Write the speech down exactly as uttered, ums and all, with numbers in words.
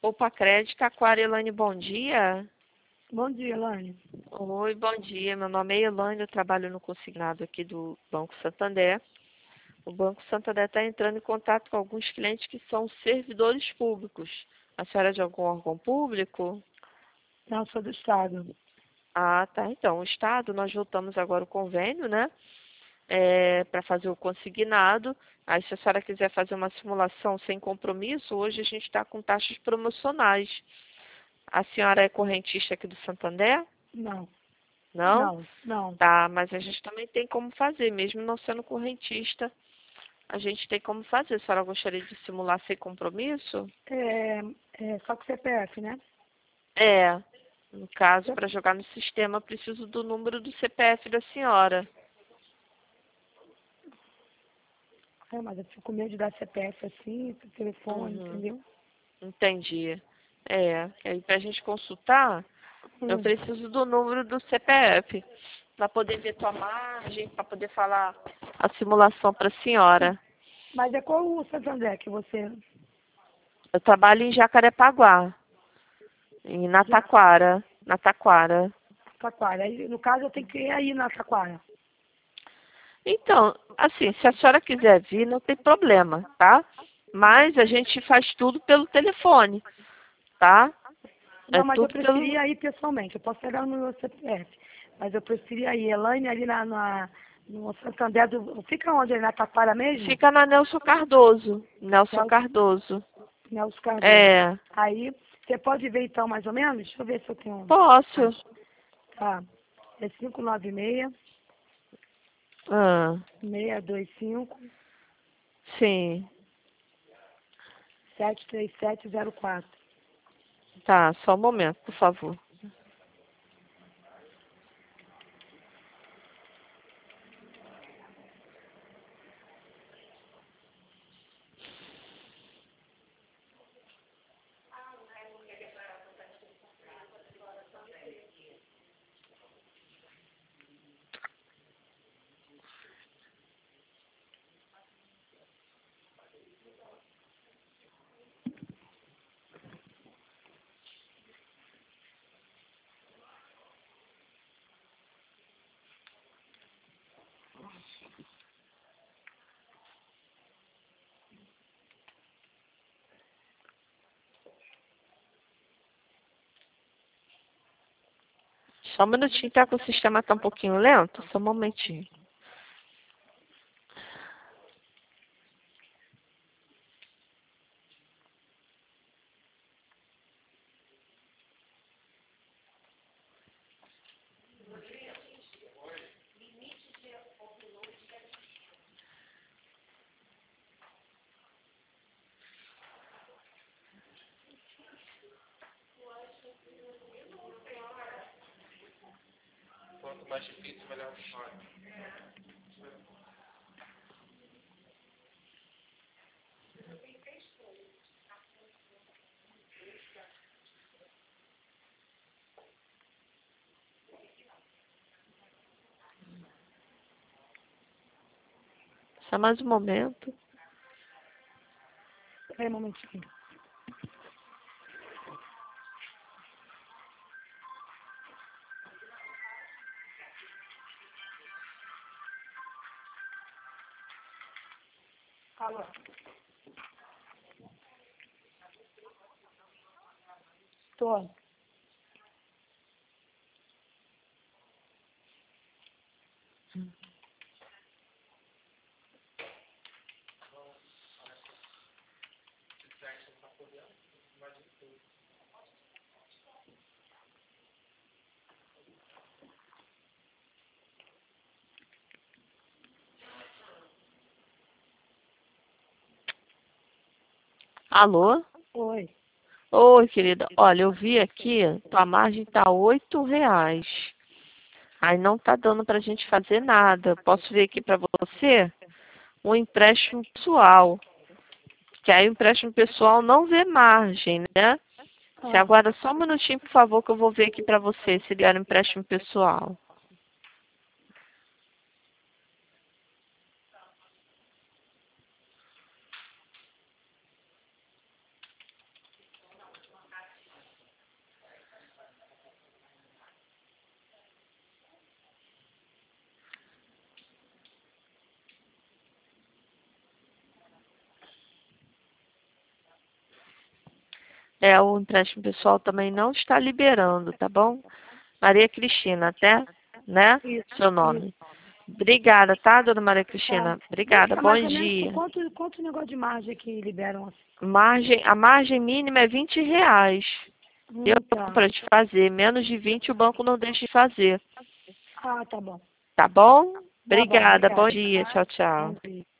Opa Crédito, Aquário. Elaine, bom dia. Bom dia, Elaine. Oi, bom dia. Meu nome é Elaine, eu trabalho no consignado aqui do Banco Santander. O Banco Santander está entrando em contato com alguns clientes que são servidores públicos. A senhora é de algum órgão público? Não, sou do Estado. Ah, tá. Então, o Estado, nós voltamos agora o convênio, né? É, para fazer o consignado. Aí, se a senhora quiser fazer uma simulação sem compromisso, hoje a gente está com taxas promocionais. A senhora é correntista aqui do Santander? Não, Não? não, não. Tá, mas a gente também tem como fazer, mesmo não sendo correntista, a gente tem como fazer. A senhora gostaria de simular sem compromisso? É, é só com C P F, né? É. No caso, para jogar no sistema, preciso do número do C P F da senhora. É, mas eu fico com medo de dar C P F assim, telefone, Uhum. entendeu? Entendi. É, que aí pra gente consultar, eu Hum. preciso do número do C P F, para poder ver tua margem, para poder falar a simulação para a senhora. Mas é qual o Santander que você... Eu trabalho em Jacarepaguá, em Nataquara, Nataquara. Taquara. Aí, no caso, eu tenho que ir aí na Taquara. Então, assim, se a senhora quiser vir, não tem problema, tá? Mas a gente faz tudo pelo telefone, tá? É Não, mas eu tudo pelo... preferia ir pessoalmente. Eu posso pegar no meu C P F. Mas eu preferia ir. Elaine, ali na, na, no Santander do... Fica onde? Na Taquara mesmo? Fica na Nelson Cardoso. Nelson Nelson, Cardoso. Nelson Cardoso. É, Aí, você pode ver então mais ou menos? Deixa eu ver se eu tenho. posso. Tá. É cinco nove seis, Ah, seis dois cinco, sim. sete três sete zero quatro. Tá, só um momento, por favor. Só um minutinho, tá? Que o sistema tá um pouquinho lento. Só um momentinho. Quanto mais difícil, melhor a história. Só mais um momento. Peraí um momentinho. Alô? Tô. Alô? Oi. Oi, querida. Olha, eu vi aqui, tua margem tá oito reais. Aí não tá dando pra gente fazer nada. Posso ver aqui pra você um empréstimo pessoal. Que aí o empréstimo pessoal não vê margem, né? Você Ah, aguarda só um minutinho, por favor, que eu vou ver aqui pra você se ele era um empréstimo pessoal. É, o empréstimo pessoal também não está liberando, tá bom? Maria Cristina, até, né? Isso, Seu isso. nome. Obrigada, tá, dona Maria Cristina? Tá. Obrigada, Deixa bom mais ou menos por dia. quanto, quanto negócio de margem que liberam assim? Margem, a margem mínima é vinte reais. Eu, Hum, tá. para te fazer, menos de vinte o banco não deixa de fazer. Ah, tá bom. Tá bom? Tá bom, Obrigada, bom obrigada. dia, tchau, Bom tchau. dia.